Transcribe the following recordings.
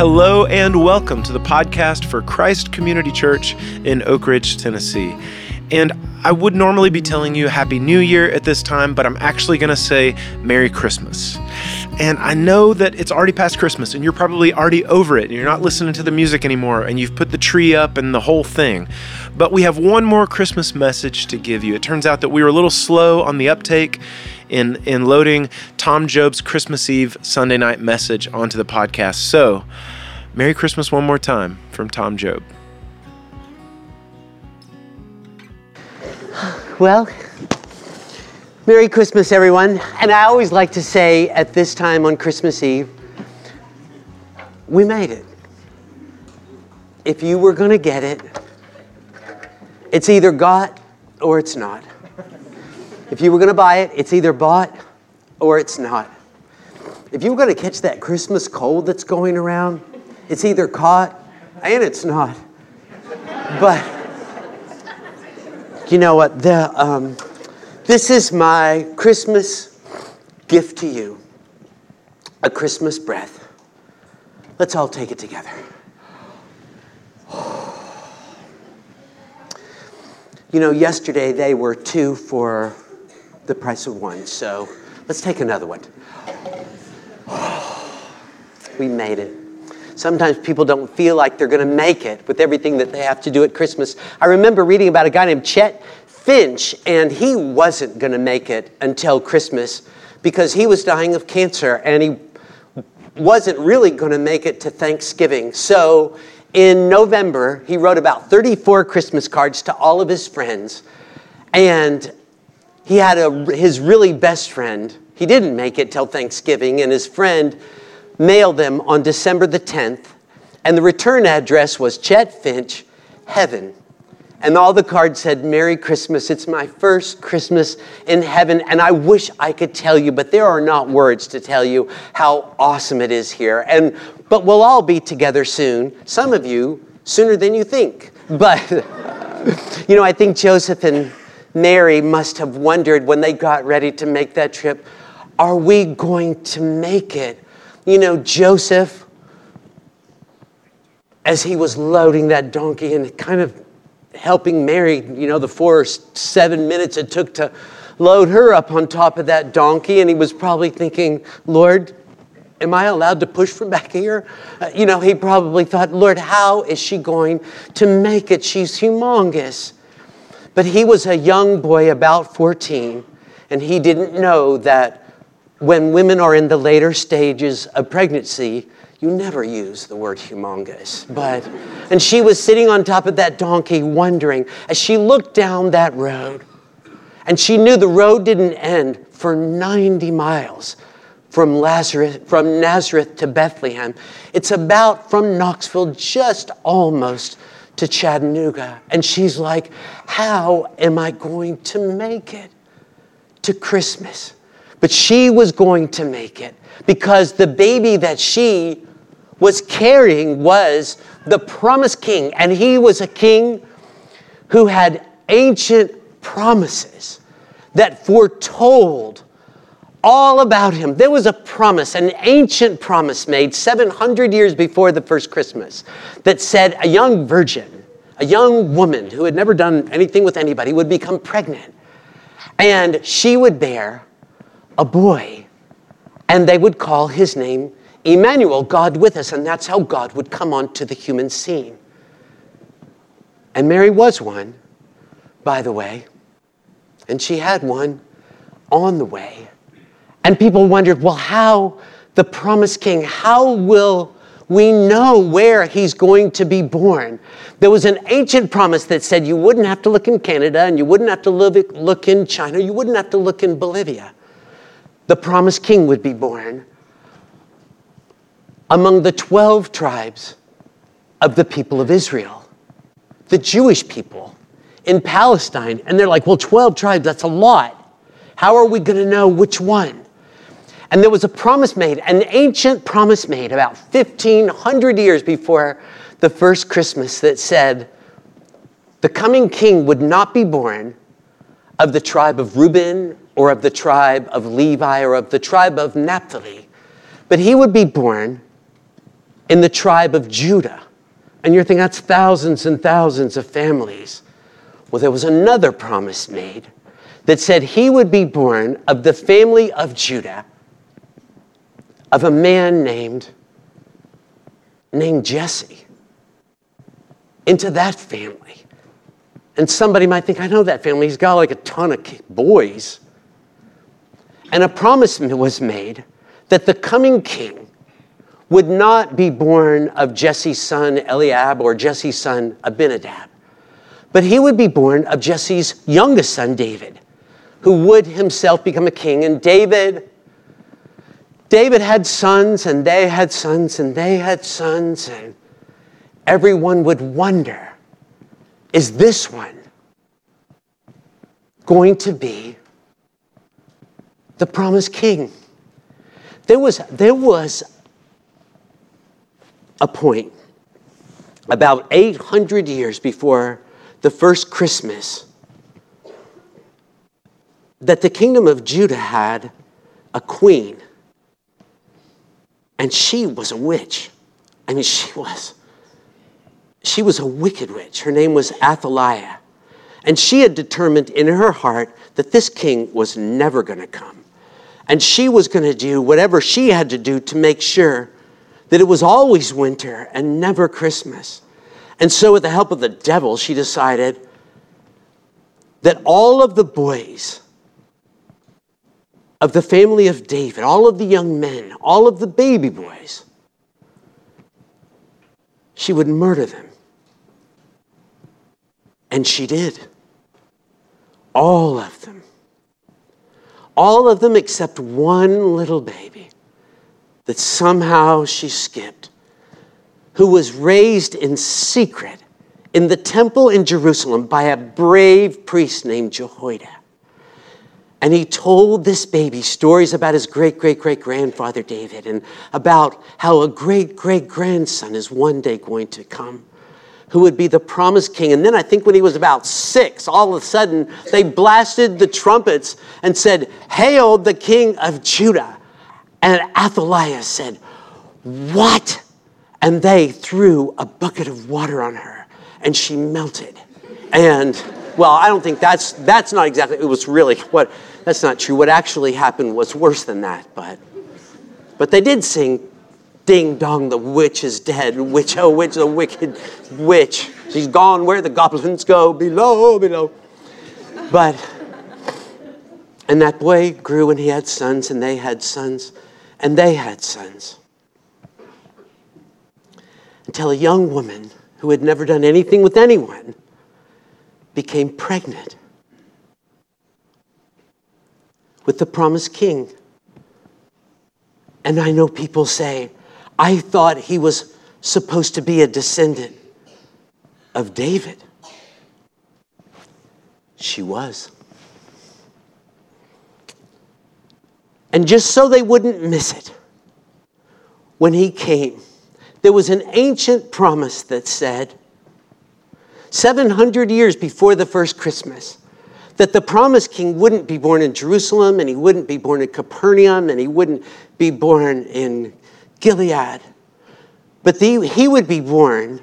Hello and welcome to the podcast for Christ Community Church in Oak Ridge, Tennessee. And I would normally be telling you Happy New Year at this time, but I'm actually going to say Merry Christmas. And I know that it's already past Christmas and you're probably already over it and you're not listening to the music anymore and you've put the tree up and the whole thing. But we have one more Christmas message to give you. It turns out that we were a little slow on the uptake in loading Tom Job's Christmas Eve Sunday night message onto the podcast. So, Merry Christmas one more time from Tom Job. Well, Merry Christmas, everyone. And I always like to say at this time on Christmas Eve, we made it. If you were going to get it, it's either got or it's not. If you were going to buy it, it's either bought or it's not. If you were going to catch that Christmas cold that's going around, it's either caught and it's not. But you know what? This is my Christmas gift to you. A Christmas breath. Let's all take it together. You know, yesterday they were 2 for the price of 1, so let's take another one. We made it. Sometimes people don't feel like they're going to make it with everything that they have to do at Christmas. I remember reading about a guy named Chet Finch, and he wasn't going to make it until Christmas because he was dying of cancer, and he wasn't really going to make it to Thanksgiving. So in November, he wrote about 34 Christmas cards to all of his friends, and he had his really best friend. He didn't make it till Thanksgiving, and his friend mailed them on December the 10th, and the return address was Chet Finch, Heaven. And all the cards said, Merry Christmas, it's my first Christmas in heaven. And I wish I could tell you, but there are not words to tell you how awesome it is here. But we'll all be together soon. Some of you, sooner than you think. But, you know, I think Joseph and Mary must have wondered when they got ready to make that trip, are we going to make it? You know, Joseph, as he was loading that donkey and kind of helping Mary, you know, the 4 or 7 minutes it took to load her up on top of that donkey. And he was probably thinking, Lord, am I allowed to push from back here? You know, he probably thought, Lord, how is she going to make it? She's humongous. But he was a young boy, about 14, and he didn't know that when women are in the later stages of pregnancy, you never use the word humongous. And she was sitting on top of that donkey wondering, as she looked down that road, and she knew the road didn't end for 90 miles from Nazareth to Bethlehem. It's about from Knoxville, just almost to Chattanooga. And she's like, how am I going to make it to Christmas? But she was going to make it because the baby that she was carrying was the promised king. And he was a king who had ancient promises that foretold all about him. There was a promise, an ancient promise made 700 years before the first Christmas that said a young virgin, a young woman who had never done anything with anybody would become pregnant. And she would bear a boy, and they would call his name Emmanuel, God with us, and that's how God would come onto the human scene. And Mary was one, by the way, and she had one on the way. And people wondered, well, how the promised king, how will we know where he's going to be born? There was an ancient promise that said you wouldn't have to look in Canada, and you wouldn't have to look in China, you wouldn't have to look in Bolivia. The promised king would be born among the 12 tribes of the people of Israel, the Jewish people in Palestine. And they're like, well, 12 tribes, that's a lot. How are we going to know which one? And there was a promise made, an ancient promise made about 1,500 years before the first Christmas that said the coming king would not be born of the tribe of Reuben or of the tribe of Levi or of the tribe of Naphtali, but he would be born in the tribe of Judah. And you're thinking, that's thousands and thousands of families. Well, there was another promise made that said he would be born of the family of Judah, of a man named Jesse, into that family. And somebody might think, I know that family. He's got like a ton of boys. And a promise was made that the coming king would not be born of Jesse's son Eliab or Jesse's son Abinadab, but he would be born of Jesse's youngest son David, who would himself become a king. And David had sons, and they had sons, and they had sons, and everyone would wonder, is this one going to be the promised king? There was a point about 800 years before the first Christmas that the kingdom of Judah had a queen, and she was a witch. I mean, she was a wicked witch. Her name was Athaliah. And she had determined in her heart that this king was never going to come. And she was going to do whatever she had to do to make sure that it was always winter and never Christmas. And so with the help of the devil, she decided that all of the boys of the family of David, all of the young men, all of the baby boys, she would murder them. And she did. All of them. All of them except one little baby that somehow she skipped, who was raised in secret in the temple in Jerusalem by a brave priest named Jehoiada. And he told this baby stories about his great-great-great-grandfather David and about how a great-great-grandson is one day going to come, who would be the promised king. And then I think when he was about 6, all of a sudden, they blasted the trumpets and said, "Hail the King of Judah." And Athaliah said, "What?" And they threw a bucket of water on her, and she melted. And, well, I don't think that's not exactly, it was really what, that's not true. What actually happened was worse than that, but they did sing, "Ding dong, the witch is dead. Witch, oh witch, the wicked witch. She's gone where the goblins go, below, below." But, and that boy grew and he had sons, and they had sons, and they had sons. Until a young woman who had never done anything with anyone became pregnant with the promised king. And I know people say, I thought he was supposed to be a descendant of David. She was. And just so they wouldn't miss it, when he came, there was an ancient promise that said, 700 years before the first Christmas, that the promised king wouldn't be born in Jerusalem, and he wouldn't be born in Capernaum, and he wouldn't be born in Gilead, but he would be born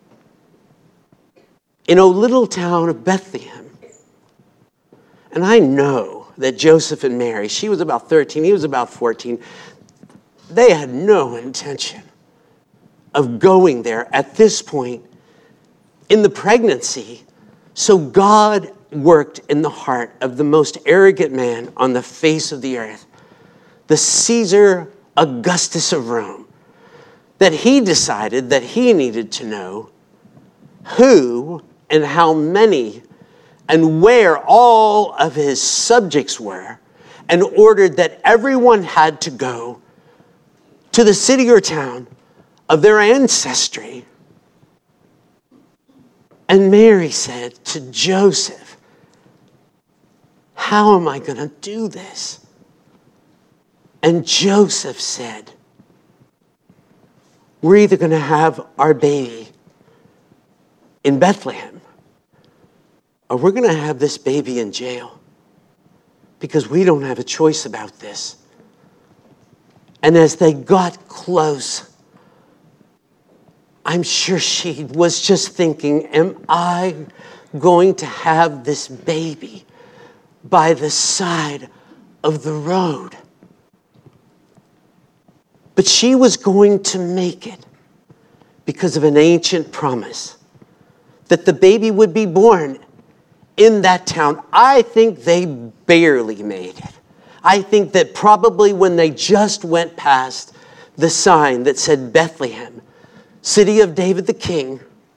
in a little town of Bethlehem. And I know that Joseph and Mary, she was about 13, he was about 14, they had no intention of going there at this point in the pregnancy. So God worked in the heart of the most arrogant man on the face of the earth, the Caesar Augustus of Rome, that he decided that he needed to know who and how many and where all of his subjects were, and ordered that everyone had to go to the city or town of their ancestry. And Mary said to Joseph, "How am I going to do this?" And Joseph said, "We're either going to have our baby in Bethlehem, or we're going to have this baby in jail, because we don't have a choice about this." And as they got close I'm sure she was just thinking, am I going to have this baby by the side of the road? But she was going to make it because of an ancient promise that the baby would be born in that town. I think they barely made it. I think that probably when they just went past the sign that said Bethlehem, city of David the King,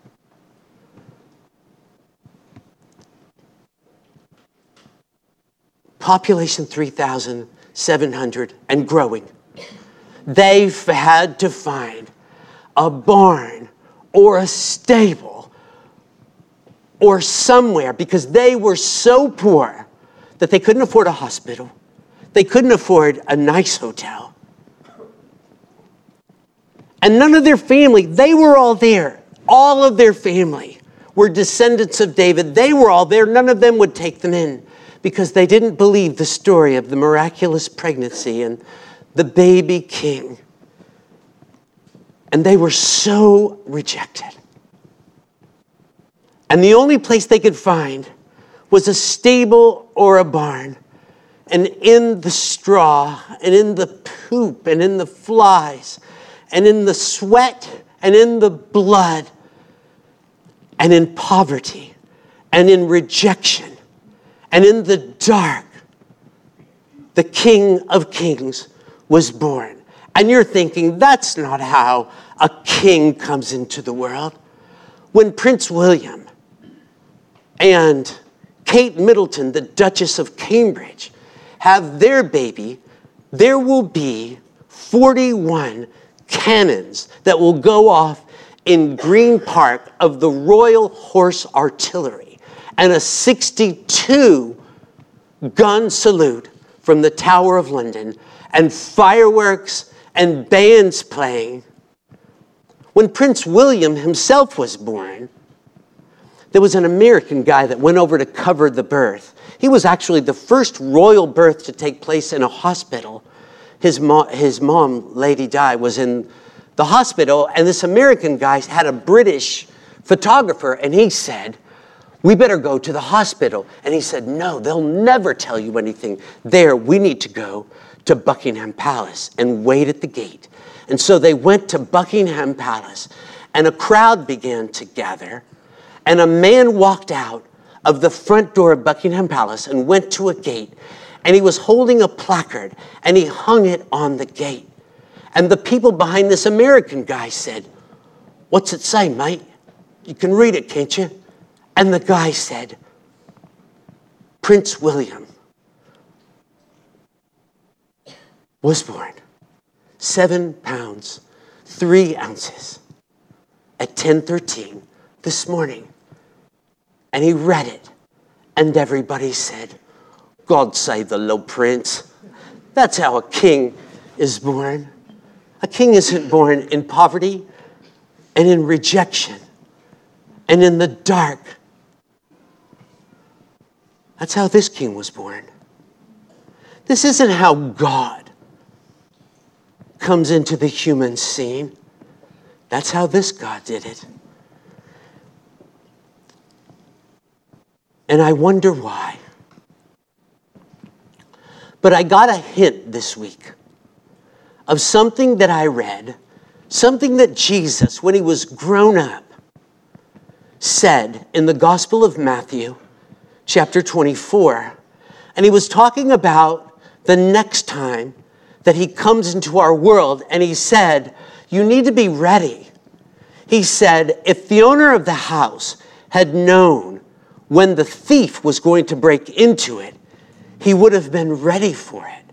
population 3,700 and growing, they've had to find a barn or a stable or somewhere, because they were so poor that they couldn't afford a hospital. They couldn't afford a nice hotel. And none of their family, they were all there. All of their family were descendants of David. They were all there. None of them would take them in because they didn't believe the story of the miraculous pregnancy and the baby king. And they were so rejected. And the only place they could find was a stable or a barn. And in the straw, and in the poop, and in the flies, and in the sweat, and in the blood, and in poverty, and in rejection, and in the dark, the King of Kings was born. And you're thinking, that's not how a king comes into the world. When Prince William and Kate Middleton, the Duchess of Cambridge, have their baby, there will be 41 cannons that will go off in Green Park of the Royal Horse Artillery and a 62-gun salute from the Tower of London and fireworks and bands playing. When Prince William himself was born, there was an American guy that went over to cover the birth. He was actually the first royal birth to take place in a hospital. His mom, Lady Di, was in the hospital, and this American guy had a British photographer, and he said, we better go to the hospital. And he said, no, they'll never tell you anything. There, we need to go to Buckingham Palace and wait at the gate. And so they went to Buckingham Palace, and a crowd began to gather, and a man walked out of the front door of Buckingham Palace and went to a gate, and he was holding a placard, and he hung it on the gate. And the people behind this American guy said, what's it say, mate? You can read it, can't you? And the guy said, Prince William was born 7 pounds, 3 ounces at 10:13 this morning. And he read it, and everybody said, God save the little prince. That's how a king is born. A king isn't born in poverty and in rejection and in the dark. That's how this king was born. This isn't how God comes into the human scene. That's how this God did it. And I wonder why. But I got a hint this week of something that I read, something that Jesus, when he was grown up, said in the Gospel of Matthew, chapter 24. And he was talking about the next time that he comes into our world, and he said, you need to be ready. He said, if the owner of the house had known when the thief was going to break into it, he would have been ready for it.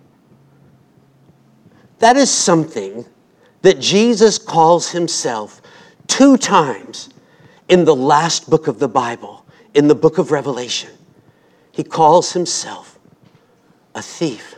That is something that Jesus calls himself 2 times in the last book of the Bible, in the book of Revelation. He calls himself a thief.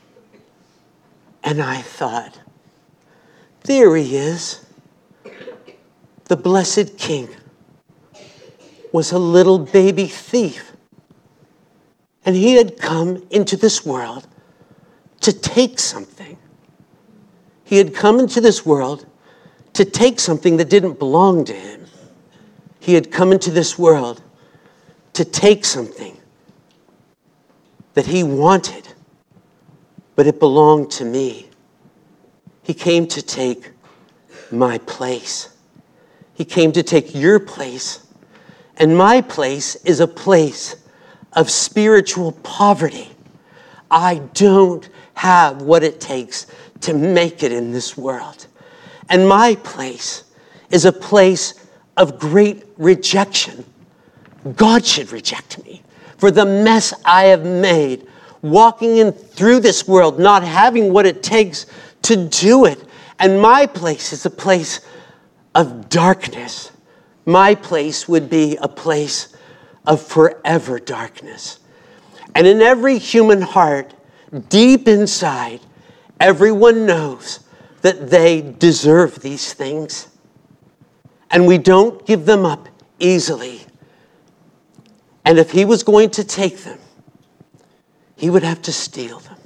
And I thought, there he is. The blessed King was a little baby thief. And he had come into this world to take something. He had come into this world to take something that didn't belong to him. He had come into this world to take something that he wanted, but it belonged to me. He came to take my place. He came to take your place. And my place is a place of spiritual poverty. I don't have what it takes to make it in this world. And my place is a place of great rejection. God should reject me for the mess I have made, walking in through this world, not having what it takes to do it. And my place is a place of darkness. My place would be a place of forever darkness. And in every human heart, deep inside, everyone knows that they deserve these things. And we don't give them up easily. And if he was going to take them, he would have to steal them.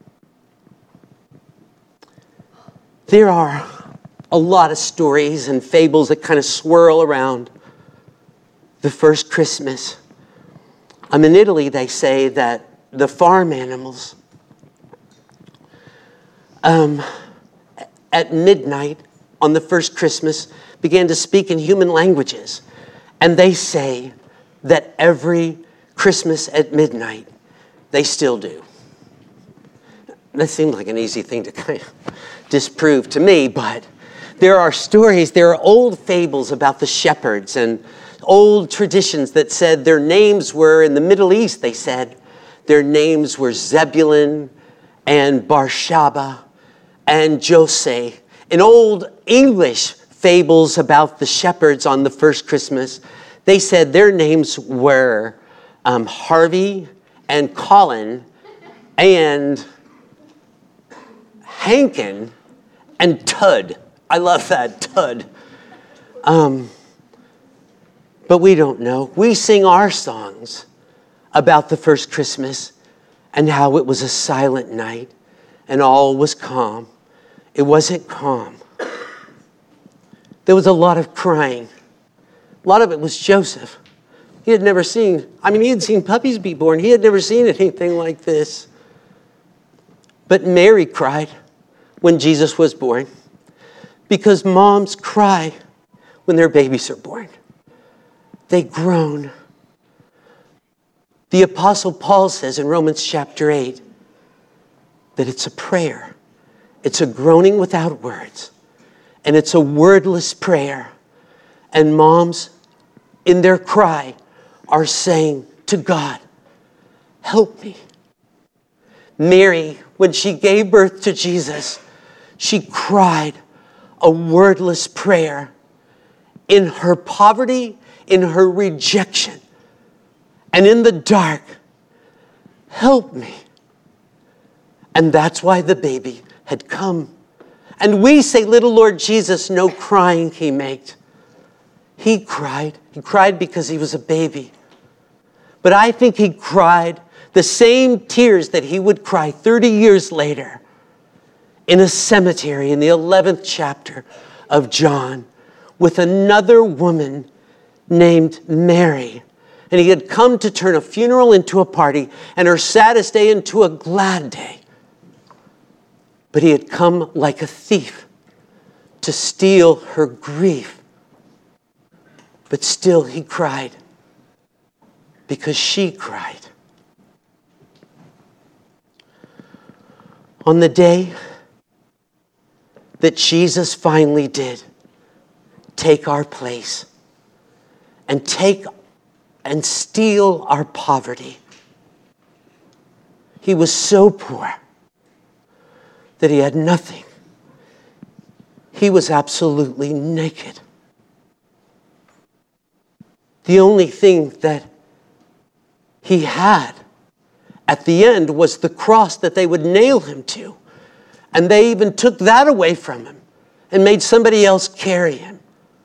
There are a lot of stories and fables that kind of swirl around the first Christmas. In Italy, they say that the farm animals at midnight on the first Christmas began to speak in human languages. And they say that every Christmas at midnight, they still do. That seemed like an easy thing to kind of disprove to me, but there are stories, there are old fables about the shepherds and old traditions that said their names were, in the Middle East, they said, their names were Zebulun and Barshaba and Jose. In old English fables about the shepherds on the first Christmas, they said their names were Harvey and Colin and Hankin and Tud. I love that, Tud. But we don't know. We sing our songs about the first Christmas and how it was a silent night and all was calm. It wasn't calm. There was a lot of crying. A lot of it was Joseph. He had never seen, he had seen puppies be born. He had never seen anything like this. But Mary cried when Jesus was born, because moms cry when their babies are born. They groan. The Apostle Paul says in Romans chapter 8 that it's a prayer. It's a groaning without words. And it's a wordless prayer. And moms, in their cry, are saying to God, help me. Mary, when she gave birth to Jesus, she cried a wordless prayer in her poverty, in her rejection, and in the dark. Help me. And that's why the baby had come. And we say, little Lord Jesus, no crying he made. He cried. He cried because he was a baby. But I think he cried the same tears that he would cry 30 years later in a cemetery in the 11th chapter of John with another woman named Mary. And he had come to turn a funeral into a party and her saddest day into a glad day. But he had come like a thief to steal her grief. But still he cried because she cried. On the day that Jesus finally did take our place and take and steal our poverty, he was so poor that he had nothing. He was absolutely naked. The only thing that he had at the end was the cross that they would nail him to. And they even took that away from him and made somebody else carry him.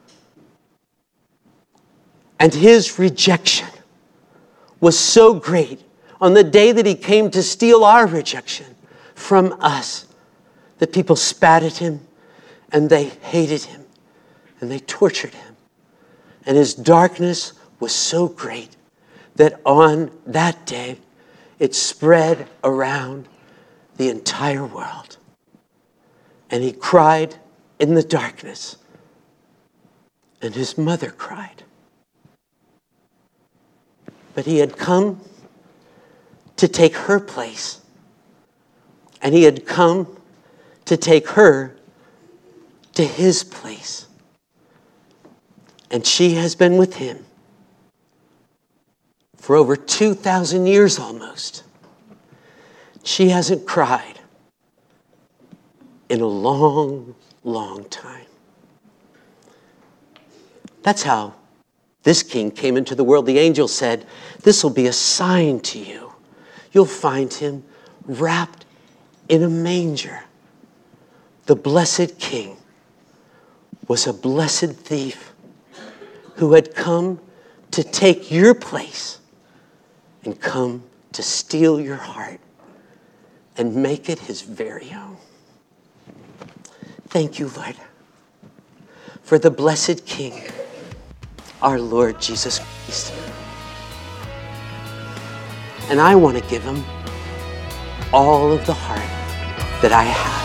And his rejection was so great on the day that he came to steal our rejection from us that people spat at him and they hated him and they tortured him. And his darkness was so great that on that day, it spread around the entire world. And he cried in the darkness, and his mother cried. But he had come to take her place, and he had come to take her to his place. And she has been with him for over 2,000 years almost. She hasn't cried in a long, long time. That's how this king came into the world. The angel said, "This will be a sign to you. You'll find him wrapped in a manger." The blessed king was a blessed thief who had come to take your place and come to steal your heart and make it his very own. Thank you, Lord, for the blessed King, our Lord Jesus Christ. And I want to give him all of the heart that I have.